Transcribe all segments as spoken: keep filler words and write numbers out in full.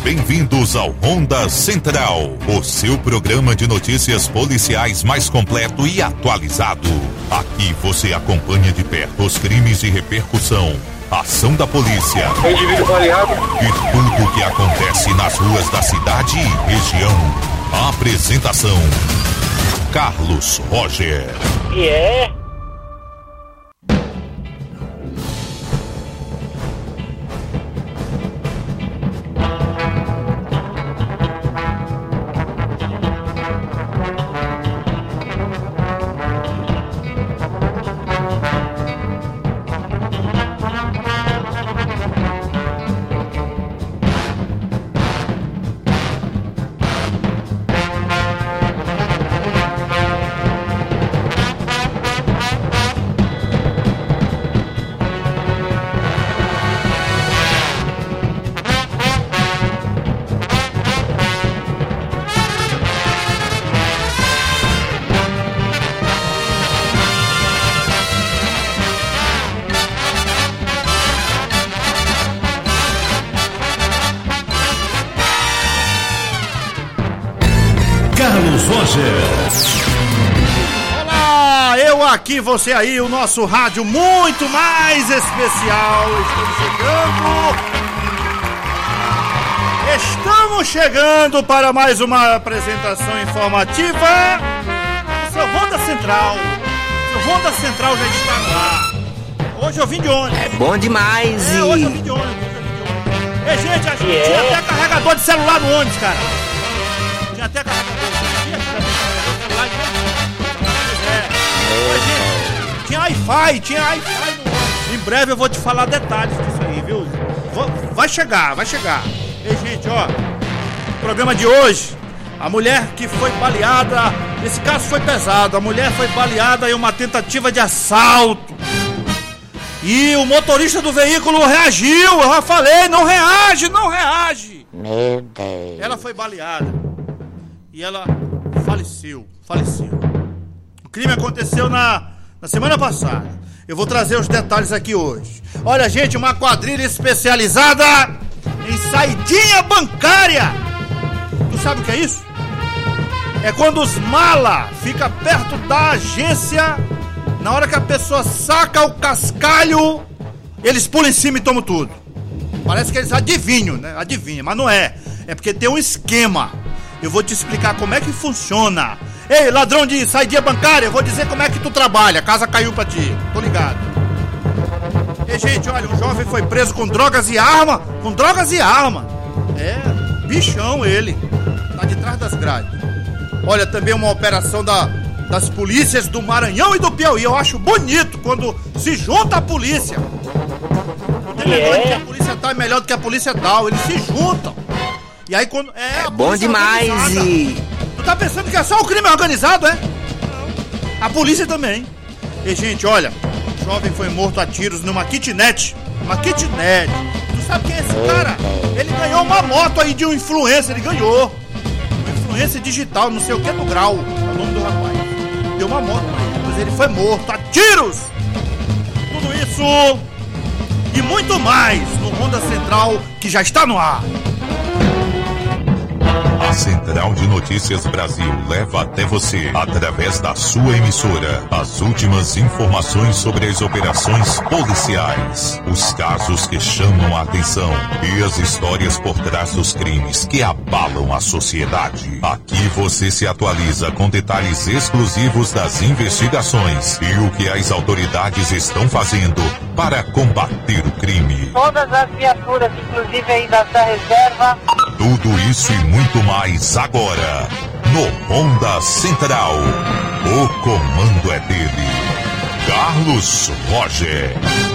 Bem-vindos ao Ronda Central, o seu programa de notícias policiais mais completo e atualizado. Aqui você acompanha de perto os crimes de repercussão, ação da polícia e tudo o que acontece nas ruas da cidade e região. A apresentação: Carlos Roger. E é? Olá, eu aqui, você aí, o nosso rádio muito mais especial. Estamos chegando. Estamos chegando para mais uma apresentação informativa. O seu Ronda Central. O seu Ronda Central já está lá. Hoje eu vim de ônibus. É bom demais, é, e... hoje eu vim de ônibus. E, gente, a gente yeah. tinha até carregador de celular no ônibus, cara. Tinha até carregador. Tinha Wi-Fi, tinha Wi-Fi no ônibus. Em breve eu vou te falar detalhes disso aí, viu? Vai chegar, vai chegar. E, gente, ó, programa de hoje, a mulher que foi baleada, esse caso foi pesado, a mulher foi baleada em uma tentativa de assalto. E o motorista do veículo reagiu, eu já falei, não reage, não reage. Meu Deus. Ela foi baleada e ela faleceu, faleceu. O crime aconteceu na, na semana passada. Eu vou trazer os detalhes aqui hoje. Olha, gente, uma quadrilha especializada em saidinha bancária. Tu sabe o que é isso? É quando os mala ficam perto da agência. Na hora que a pessoa saca o cascalho, eles pulam em cima e tomam tudo. Parece que eles adivinham, né? Adivinham, mas não é. É porque tem um esquema. Eu vou te explicar como é que funciona. Ei, ladrão de saidinha bancária, eu vou dizer como é que tu trabalha. A casa caiu pra ti, tô ligado. Ei, gente, olha, um jovem foi preso com drogas e arma. Com drogas e arma. É, bichão ele. Tá de trás das grades. Olha, também uma operação da, das polícias do Maranhão e do Piauí. Eu acho bonito quando se junta a polícia. Não tem negócio que a polícia tal é melhor do que a polícia tal. Eles se juntam. E aí quando... É, é bom demais, e... Tu tá pensando que é só o crime organizado, é? Não. A polícia também. E, gente, olha, o jovem foi morto a tiros numa kitnet. Uma kitnet. Tu sabe quem é esse cara? Ele ganhou uma moto aí de um influencer, ele ganhou. Uma influencer digital, não sei o que no grau. É o nome do rapaz. Deu uma moto pra ele, mas ele foi morto a tiros. Tudo isso e muito mais no Ronda Central, que já está no ar. A Central de Notícias Brasil leva até você, através da sua emissora, as últimas informações sobre as operações policiais, os casos que chamam a atenção e as histórias por trás dos crimes que abalam a sociedade. Aqui você se atualiza com detalhes exclusivos das investigações e o que as autoridades estão fazendo para combater o crime. Todas as viaturas, inclusive aí da Reserva. Tudo isso e muito mais agora, no Ronda Central. O comando é dele, Carlos Roger.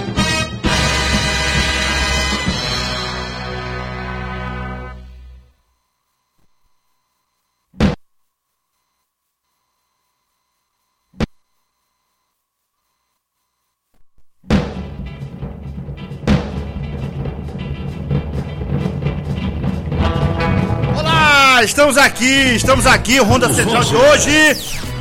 Estamos aqui, estamos aqui, o Ronda Central de hoje.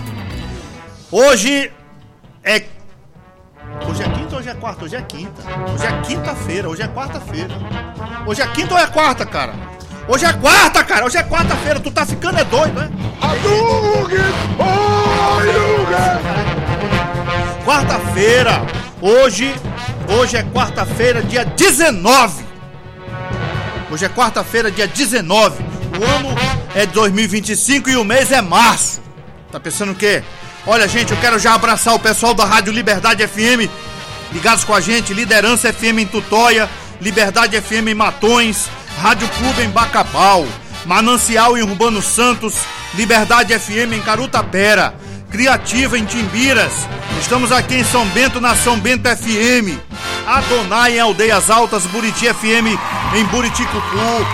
Hoje é... Hoje é quinta ou hoje é quarta? Hoje é quinta. Hoje é quinta-feira, hoje é quarta-feira. Hoje é quinta ou é quarta, cara? Hoje é quarta, cara. Hoje é quarta-feira. Tu tá ficando é doido, né? Quarta-feira. Hoje, hoje é quarta-feira, dia dezenove. Hoje é quarta-feira, dia dezenove. O ano é dois mil e vinte e cinco e o mês é março. Tá pensando o quê? Olha, gente, eu quero já abraçar o pessoal da Rádio Liberdade F M, ligados com a gente, Liderança F M em Tutóia, Liberdade F M em Matões, Rádio Clube em Bacabal, Manancial em Urbano Santos, Liberdade F M em Carutapera, Criativa em Timbiras, estamos aqui em São Bento, na São Bento F M, Adonai em Aldeias Altas, Buriti F M em Buriticupu.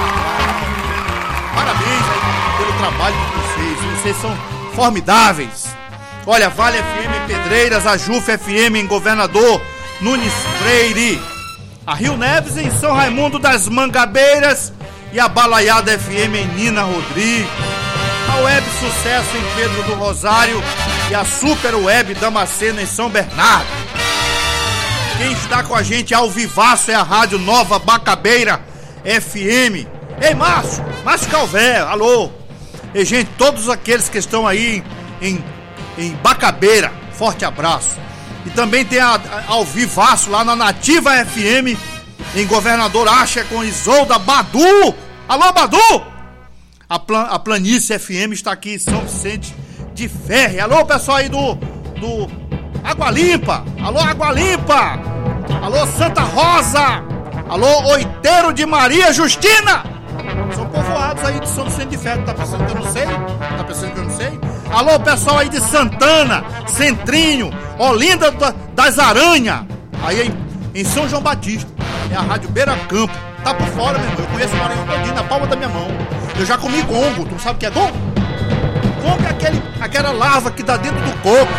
Parabéns aí pelo trabalho de vocês, vocês são formidáveis. Olha, Vale F M em Pedreiras, a Juf F M em Governador Nunes Freire, a Rio Neves em São Raimundo das Mangabeiras e a Balaiada F M em Nina Rodrigues, a Web Sucesso em Pedro do Rosário e a Super Web Damasceno em São Bernardo. Quem está com a gente ao vivaço é a Rádio Nova Bacabeira F M. Ei, Márcio, Márcio Calvé, alô. E, gente, todos aqueles que estão aí em, em Bacabeira, forte abraço. E também tem a, a, ao vivaço lá na Nativa F M, em Governador Acha, com Isolda Badu. Alô, Badu! A, plan, a Planície F M está aqui em São Vicente de Ferre. Alô, pessoal aí do, do Água Limpa. Alô, Água Limpa. Alô, Santa Rosa. Alô, Oiteiro de Maria Justina. São povoados aí de São Vicente de Ferre. Tá pensando que eu não sei? Tá pensando que eu não sei? Alô, pessoal aí de Santana, Centrinho, Olinda das Aranhas. Aí em, em São João Batista. É a Rádio Beira Campo. Tá por fora, meu irmão. Eu conheço o Maranhão todinho na palma da minha mão. Eu já comi gongo. Tu sabe o que é gongo? Gongo é aquele, aquela larva que dá dentro do coco.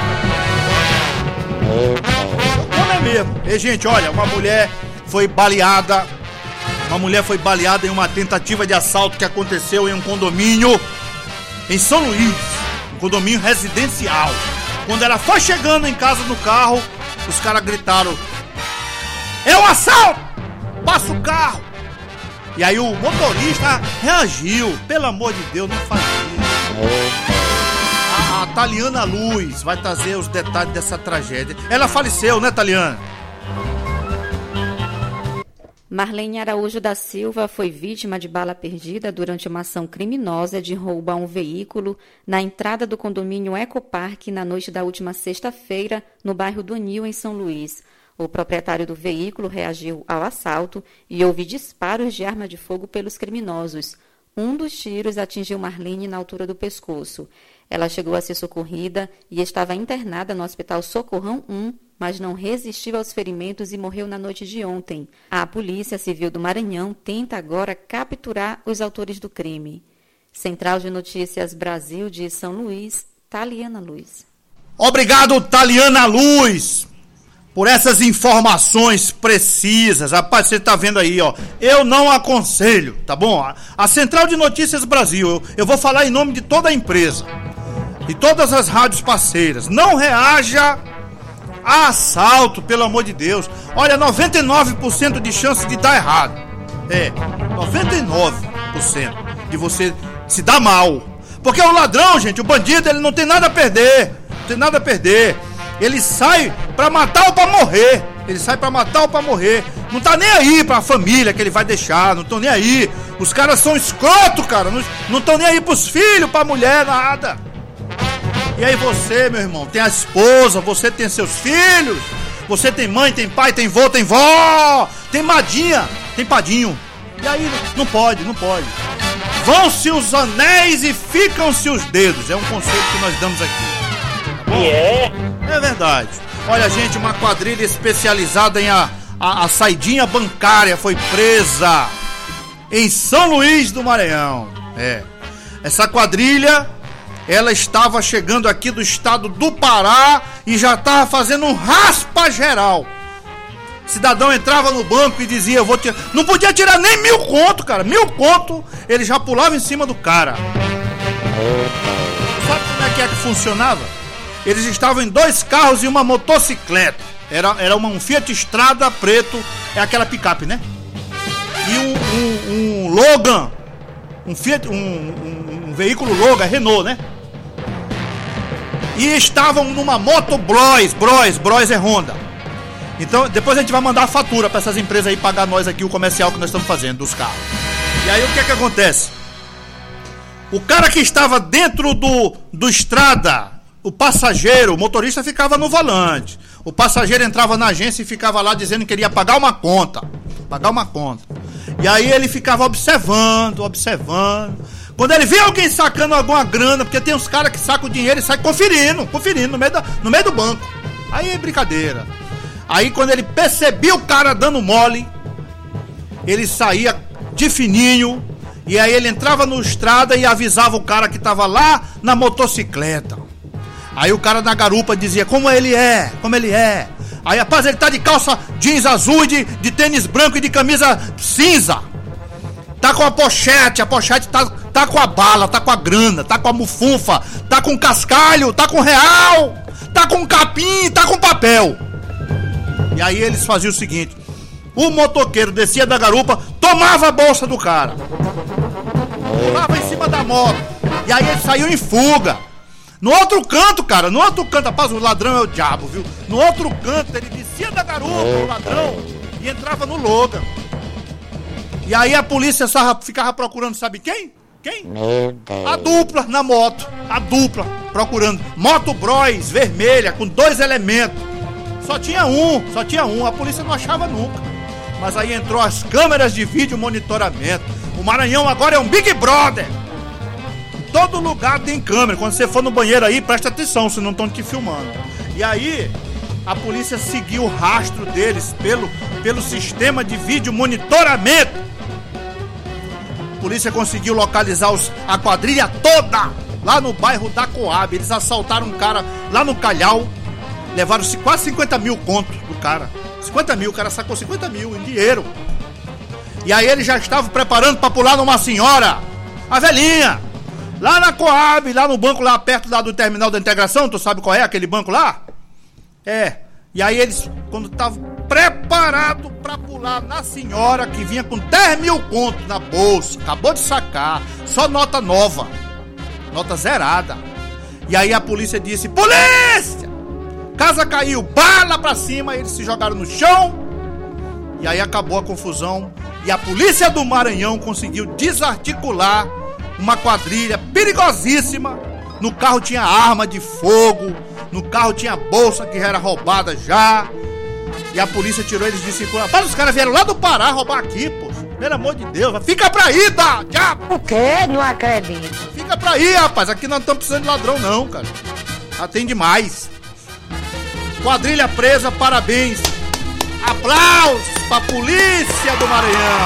Como é mesmo? E, gente, olha, uma mulher foi baleada. Uma mulher foi baleada em uma tentativa de assalto que aconteceu em um condomínio em São Luís, um condomínio residencial. Quando ela foi chegando em casa no carro, os caras gritaram: é um assalto! Passa o carro! E aí o motorista reagiu. Pelo amor de Deus, não faz isso. A, a Taliana Luz vai trazer os detalhes dessa tragédia. Ela faleceu, né, Taliana? Marlene Araújo da Silva foi vítima de bala perdida durante uma ação criminosa de roubo a um veículo na entrada do condomínio Ecopark na noite da última sexta-feira, no bairro do Nil, em São Luís. O proprietário do veículo reagiu ao assalto e houve disparos de arma de fogo pelos criminosos. Um dos tiros atingiu Marlene na altura do pescoço. Ela chegou a ser socorrida e estava internada no Hospital Socorrão um, mas não resistiu aos ferimentos e morreu na noite de ontem. A Polícia Civil do Maranhão tenta agora capturar os autores do crime. Central de Notícias Brasil de São Luís, Taliana Luz. Obrigado, Taliana Luz, por essas informações precisas. Rapaz, você tá vendo aí, ó. Eu não aconselho, tá bom? A Central de Notícias Brasil, eu, eu vou falar em nome de toda a empresa e todas as rádios parceiras. Não reaja a assalto, pelo amor de Deus. Olha, noventa e nove por cento de chance de dar errado. É, noventa e nove por cento de você se dar mal. Porque o ladrão, gente, o bandido, ele não tem nada a perder. Não tem nada a perder. Ele sai pra matar ou pra morrer. Ele sai pra matar ou pra morrer. Não tá nem aí pra família que ele vai deixar. Não tão nem aí. Os caras são escroto, cara. Não, não tão nem aí pros filhos, pra mulher, nada. E aí você, meu irmão, tem a esposa, você tem seus filhos, você tem mãe, tem pai, tem vô, tem vó, tem madinha, tem padinho. E aí não pode, não pode. Vão-se os anéis e ficam-se os dedos. É um conceito que nós damos aqui. Tá bom? É? É verdade. Olha, gente, uma quadrilha especializada em a, a, a saidinha bancária foi presa em São Luís do Maranhão. É. Essa quadrilha, ela estava chegando aqui do estado do Pará e já estava fazendo um raspa geral. Cidadão entrava no banco e dizia: eu vou tirar. Não podia tirar nem mil conto, cara. Mil conto, ele já pulava em cima do cara. Sabe como é que é que funcionava? Eles estavam em dois carros e uma motocicleta. Era, era uma, um Fiat Strada preto, é aquela picape, né? E um, um, um Logan um, Fiat, um, um, um veículo Logan, Renault, né? E estavam numa moto Bros, Bros, Bros é Honda. Então, depois a gente vai mandar a fatura para essas empresas aí pagar nós aqui o comercial que nós estamos fazendo dos carros. E aí o que é que acontece? O cara que estava dentro do, do estrada, o passageiro, o motorista ficava no volante. O passageiro entrava na agência e ficava lá dizendo que queria pagar uma conta. Pagar uma conta. E aí ele ficava observando, observando. Quando ele vê alguém sacando alguma grana, porque tem uns caras que sacam o dinheiro e saem conferindo, conferindo no meio, da, no meio do banco. Aí é brincadeira. Aí quando ele percebia o cara dando mole, ele saía de fininho, e aí ele entrava no estrada e avisava o cara que tava lá na motocicleta. Aí o cara da garupa dizia, como ele é, como ele é. Aí, rapaz, ele tá de calça jeans azul, de, de tênis branco e de camisa cinza. Tá com a pochete, a pochete tá, tá com a bala, tá com a grana, tá com a mufunfa, tá com cascalho, tá com real, tá com capim, tá com papel. E aí eles faziam o seguinte, o motoqueiro descia da garupa, tomava a bolsa do cara, pulava em cima da moto, e aí ele saiu em fuga. No outro canto, cara, no outro canto, rapaz, o ladrão é o diabo, viu? No outro canto, ele descia da garupa, o ladrão, e entrava no Logan. E aí a polícia ficava procurando, sabe quem? Quem? A dupla na moto, a dupla, procurando. Moto Bros, vermelha, com dois elementos. Só tinha um, só tinha um, a polícia não achava nunca. Mas aí entrou as câmeras de vídeo monitoramento. O Maranhão agora é um Big Brother. Em todo lugar tem câmera. Quando você for no banheiro aí, presta atenção, se não estão te filmando. E aí, a polícia seguiu o rastro deles pelo, pelo sistema de vídeo monitoramento. A polícia conseguiu localizar os, a quadrilha toda lá no bairro da Coab. Eles assaltaram um cara lá no Calhau. Levaram quase cinquenta mil conto do cara. cinquenta mil, o cara sacou cinquenta mil em dinheiro. E aí ele já estava preparando para pular numa senhora, a velhinha, lá na Coab, lá no banco lá perto lá do terminal da integração. Tu sabe qual é aquele banco lá? É. E aí eles, quando estavam preparados para pular na senhora, que vinha com dez mil contos na bolsa, acabou de sacar, só nota nova, nota zerada. E aí a polícia disse, polícia! Casa caiu, bala pra cima, eles se jogaram no chão. E aí acabou a confusão. E a polícia do Maranhão conseguiu desarticular uma quadrilha perigosíssima. No carro tinha arma de fogo, no carro tinha bolsa que era roubada já. E a polícia tirou eles de circulação. Rapaz, os caras vieram lá do Pará roubar aqui, pô. Pelo amor de Deus, fica pra aí, tá? Já. O quê? Não acredito. Fica pra aí, rapaz, aqui nós não estamos precisando de ladrão não, cara. Já tem demais. Quadrilha presa, parabéns. Aplausos pra polícia do Maranhão.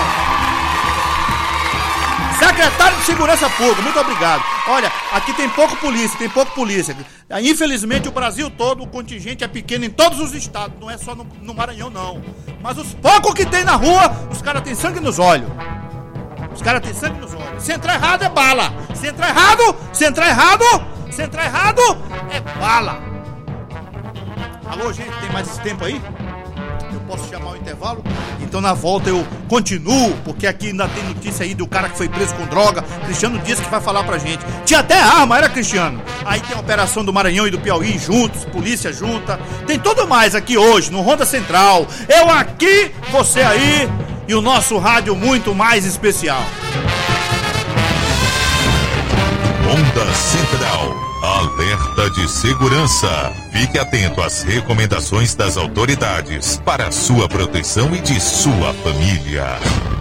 Secretário de Segurança Pública, muito obrigado. Olha, aqui tem pouco polícia, tem pouco polícia. Infelizmente o Brasil todo, o contingente é pequeno em todos os estados, não é só no, no Maranhão não. Mas os poucos que tem na rua, os caras têm sangue nos olhos. Os caras têm sangue nos olhos. Se entrar errado é bala. Se entrar errado, se entrar errado, se entrar errado é bala. Alô, gente, tem mais esse tempo aí? Eu posso chamar o intervalo? Então na volta eu continuo, porque aqui ainda tem notícia aí do cara que foi preso com droga. Cristiano Dias que vai falar pra gente. Tinha até arma, era Cristiano. Aí tem a operação do Maranhão e do Piauí juntos, polícia junta. Tem tudo mais aqui hoje, no Ronda Central. Eu aqui, você aí e o nosso rádio muito mais especial. Ronda Central. Alerta de segurança. Fique atento às recomendações das autoridades para a sua proteção e de sua família.